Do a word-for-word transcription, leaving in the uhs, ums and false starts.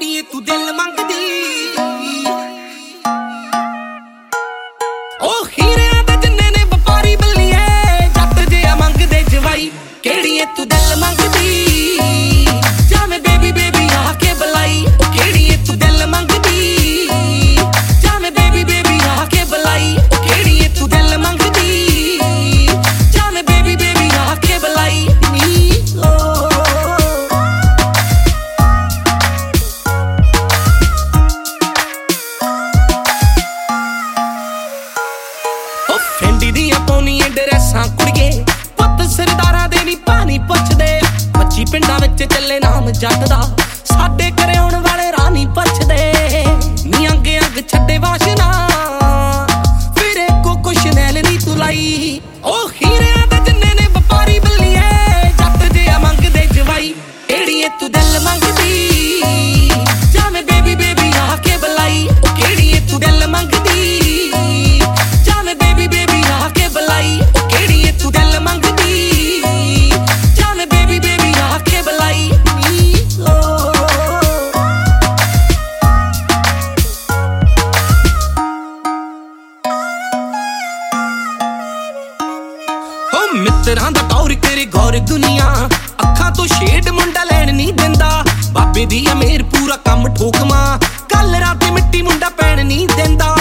ਕਿਹੜੀ ਤੂੰ ਦਿਲ ਮੰਗਦੀ ਉਹ ਹੀਰਿਆਂ ਦੇ ਜਿੰਨੇ ਨੇ ਵਪਾਰੀ ਬੱਲੀਏ ਜੱਟ ਜਿਹਾ ਮੰਗਦੇ ਜਵਾਈ ਕਿਹੜੀ ਤੂੰ ਦਿਲ ਮੰਗਦੀ ਜਾਵੇਂ ਬੇਬੀ ਬੇਬੀ ਆ ਕੇ ਬੁਲਾਈ ਉਹ ਕਿਹੜੀ ਤੂੰ ਦਿਲ ਮੰਗਦੀ ਜਾਵੇਂ ਬੇਬੀ ਬੇਬੀ ਆ ਕੇ ਬੁਲਾਈ ਉਹ ਕਿਹੜੀ ਤੂੰ ਦਿਲ ਮੰਗਦੀ ਜਾਵੇਂ ਬੇਬੀ ਬੇਬੀ ਆ ਕੇ ਬੁਲਾਈ ਫੈਂਡੀ ਦੀਆਂ ਪੌਣੀਆਂ ਡਰੈਸਾਂ ਕੁੜੀਏ ਪੁੱਤ ਸਰਦਾਰਾਂ ਦੇ ਨੀ ਪਾਣੀ ਪੁੱਛਦੇ ਬੱਚੀ ਪਿੰਡਾਂ ਵਿੱਚ ਚੱਲੇ ਨਾਮ ਜੱਟ ਦਾ ਸਾਡੇ ਘਰੇ ਆਉਣ ਵਾਲੇ ਰਾਹ ਨੀ ਪੁੱਛਦੇ ਨੀ ਅੰਗ ਅੰਗ ਛੱਡੇ ਵਾਸ਼ਨਾ ਫਿਰੇ ਕੋ ਕੁਛ ਨੈਲ ਨੀ ਤੂੰ ਲਾਈ ਉਹ ਹੀਰਿਆਂ ਦੇ ਜਿੰਨੇ ਨੇ ਵਪਾਰੀ ਬੱਲੀਏ ਜੱਟ ਜਿਹਾ ਮੰਗਦੇ ਜਵਾਈ ਕਿਹੜੀ ਤੂੰ ਦਿਲ ਮੰਗਦੀ ਜਾਵੇਂ ਬੇਬੀ ਬੇਬੀ ਆ ਕੇ ਬੁਲਾਈ ਉਹ ਕਿਹੜੀ ਤੂੰ ਦਿਲ ਮੰਗਦੀ ਜਾਵੇਂ ਬੇਬੀ ਬੇਬੀ ਆ ਕੇ ਬੁਲਾਈ ਉਹ ਕਿਹੜੀ ਤੂੰ ਦਿਲ ਮੰਗਦੀ ਜਾਵੇਂ ਬੇਬੀ ਬੇਬੀ ਆ ਕੇ ਬੁਲਾਈ ਉਹ ਮਿੱਤਰਾਂ ਦਾ ਟੌਰ ਤੇਰੇ ਗੌਰ ਦੁਨੀਆ ਅੱਖਾਂ ਤੋਂ ਸ਼ੇਡ ਮੁੰਡਾ ਲੈਣ ਨਹੀਂ ਦਿੰਦਾ ਬਾਬੇ ਦੀ ਅਮੀਰ ਪੂਰਾ ਕੰਮ ਠੋਕਮਾ ਕੱਲ ਰਾਤ ਮਿੱਟੀ ਮੁੰਡਾ ਪੈਣ ਨਹੀਂ ਦਿੰਦਾ